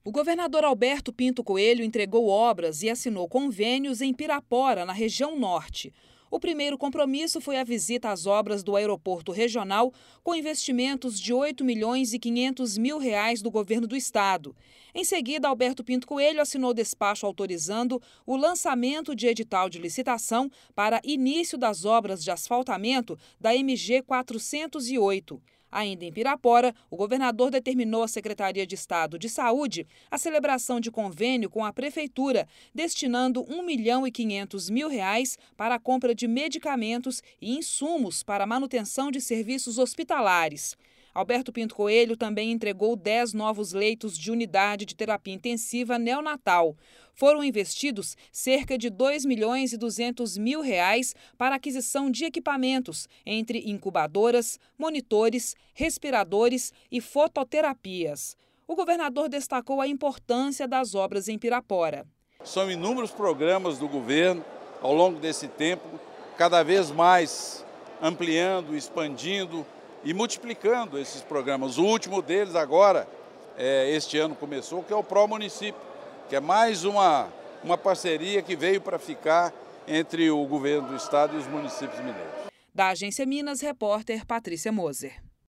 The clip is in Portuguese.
O governador Alberto Pinto Coelho entregou obras e assinou convênios em Pirapora, na região norte. O primeiro compromisso foi a visita às obras do aeroporto regional, com investimentos de R$ 8.500.000 do governo do estado. Em seguida, Alberto Pinto Coelho assinou despacho autorizando o lançamento de edital de licitação para início das obras de asfaltamento da MG 408. Ainda em Pirapora, o governador determinou à Secretaria de Estado de Saúde a celebração de convênio com a Prefeitura, destinando R$ 1.500.000 para a compra de medicamentos e insumos para a manutenção de serviços hospitalares. Alberto Pinto Coelho também entregou 10 novos leitos de unidade de terapia intensiva neonatal. Foram investidos cerca de R$ 2.200.000 para aquisição de equipamentos, entre incubadoras, monitores, respiradores e fototerapias. O governador destacou a importância das obras em Pirapora. São inúmeros programas do governo ao longo desse tempo, cada vez mais ampliando, expandindo e multiplicando esses programas. O último deles agora, este ano começou, que é o Pro Município, que é mais uma parceria que veio para ficar entre o governo do estado e os municípios mineiros. Da Agência Minas, repórter Patrícia Moser.